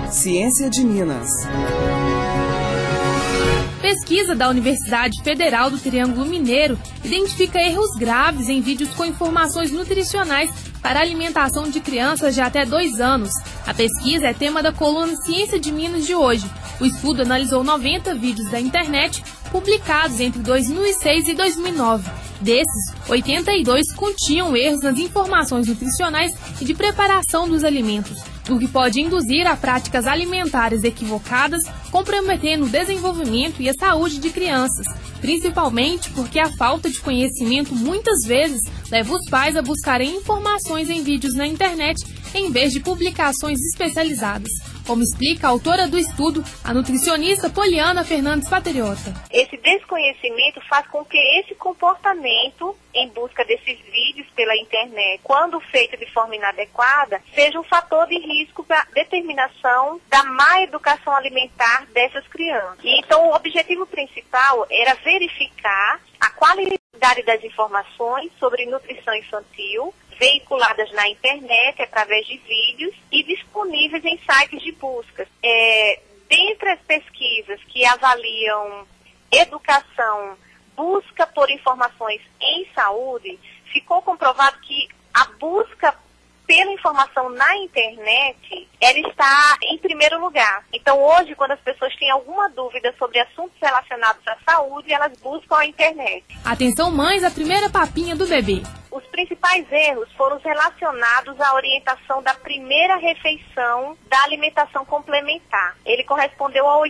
Ciência de Minas. Pesquisa da Universidade Federal do Triângulo Mineiro identifica erros graves em vídeos com informações nutricionais para a alimentação de crianças de até 2 anos. A pesquisa é tema da coluna Ciência de Minas de hoje. O estudo analisou 90 vídeos da internet publicados entre 2006 e 2009. Desses, 82 continham erros nas informações nutricionais e de preparação dos alimentos, o que pode induzir a práticas alimentares equivocadas, comprometendo o desenvolvimento e a saúde de crianças, principalmente porque a falta de conhecimento muitas vezes leva os pais a buscarem informações em vídeos na internet em vez de publicações especializadas, como explica a autora do estudo, a nutricionista Poliana Fernandes Patriota. Esse desconhecimento faz com que esse comportamento em busca desses vídeos pela internet, quando feito de forma inadequada, seja um fator de risco para a determinação da má educação alimentar dessas crianças. E, então, o objetivo principal era verificar a qualidade das informações sobre nutrição infantil, veiculadas na internet através de vídeos e disponíveis em sites de busca. Dentre as pesquisas que avaliam educação, busca por informações em saúde, ficou comprovado que a busca pela informação na internet, ela está em primeiro lugar. Então, hoje, quando as pessoas têm alguma dúvida sobre assuntos relacionados à saúde, elas buscam a internet. Atenção, mães, a primeira papinha do bebê. Os principais erros foram relacionados à orientação da primeira refeição da alimentação complementar. Ele correspondeu a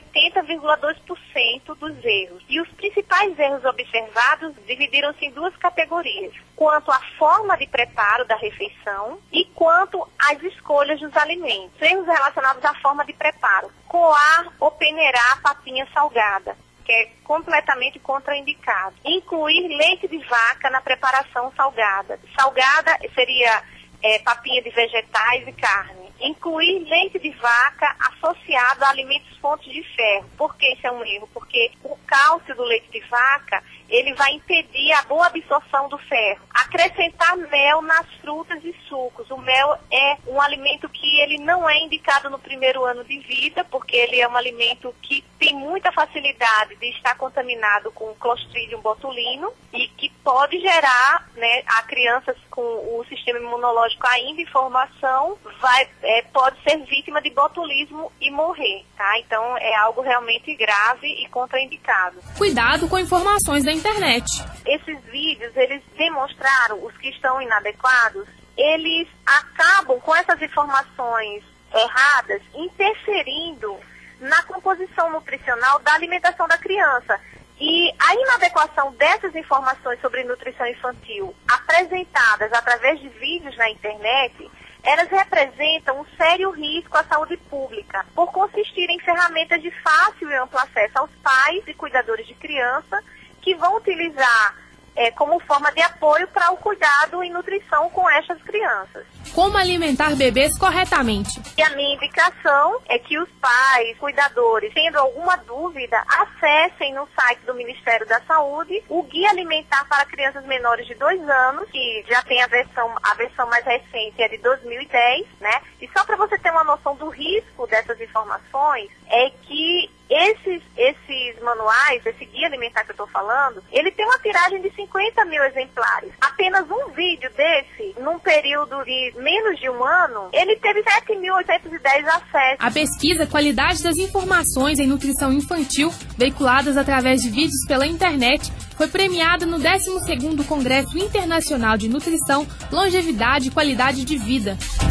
80,2% dos erros. E os principais erros observados dividiram-se em 2 categorias: quanto à forma de preparo da refeição e quanto às escolhas dos alimentos. Erros relacionados à forma de preparo: coar ou peneirar a papinha salgada, que é completamente contraindicado. Incluir leite de vaca na preparação salgada. Salgada seria papinha de vegetais e carne. Incluir leite de vaca associado a alimentos fontes de ferro. Por que isso é um erro? Porque o cálcio do leite de vaca, ele vai impedir a boa absorção do ferro. Acrescentar mel nas frutas e sucos. O mel é um alimento que ele não é indicado no primeiro ano de vida, porque ele é um alimento que tem muita facilidade de estar contaminado com Clostridium botulinum e que pode gerar, a crianças com o sistema imunológico ainda em formação, pode ser vítima de botulismo e morrer, tá? Então é algo realmente grave e contraindicado. Cuidado com informações da internet. Esses vídeos, eles demonstraram, os que estão inadequados, eles acabam com essas informações erradas, interferindo na composição nutricional da alimentação da criança. E a inadequação dessas informações sobre nutrição infantil apresentadas através de vídeos na internet, elas representam um sério risco à saúde pública, por consistirem em ferramentas de fácil e amplo acesso aos pais e cuidadores de criança, que vão utilizar como forma de apoio para o cuidado e nutrição com estas crianças. Como alimentar bebês corretamente? E a minha indicação é que os pais, cuidadores, tendo alguma dúvida, acessem no site do Ministério da Saúde o Guia Alimentar para Crianças Menores de 2 anos, que já tem a versão mais recente, é de 2010, né? E só para você ter uma noção do risco dessas informações, é que esses manuais, esse guia alimentar que eu estou falando, ele tem uma tiragem de 50 mil exemplares. Apenas um vídeo desse, num período de menos de um ano, ele teve 7.810 acessos. A pesquisa Qualidade das Informações em Nutrição Infantil, veiculadas através de vídeos pela internet, foi premiada no 12º Congresso Internacional de Nutrição, Longevidade e Qualidade de Vida.